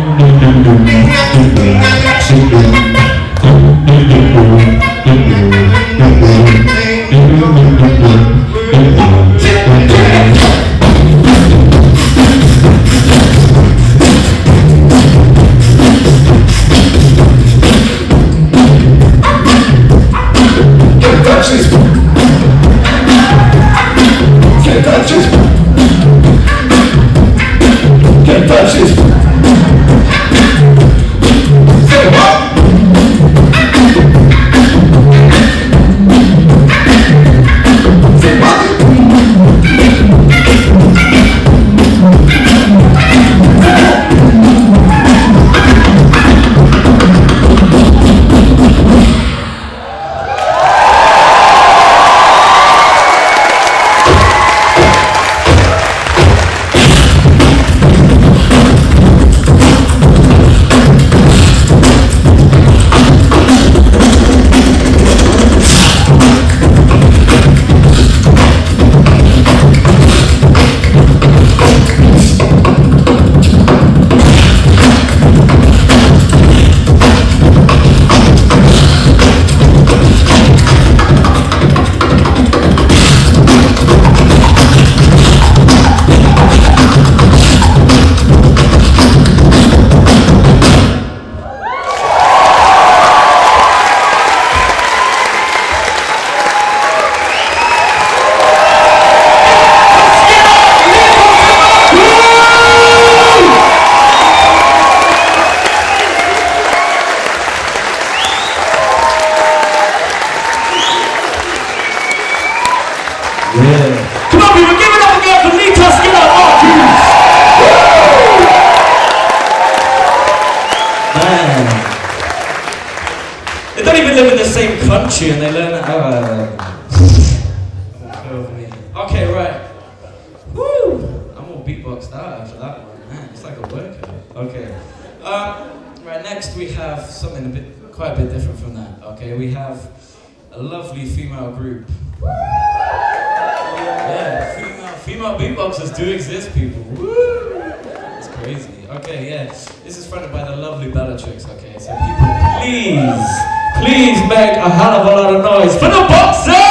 Come on, people, give it up again for Nitas Skinner Marcus! Man. They don't even live in the same country and they learn how. Okay, right. Woo! I'm all beatboxed out after that one. Man, it's like a workout. Okay. Right, next we have something quite a bit different from that. Okay, we have a lovely female group. Yeah, female beatboxers do exist, people. Woo! It's crazy. Okay, yeah. This is fronted by the lovely Bellatrix, okay? So people, please make a hell of a lot of noise for the boxers!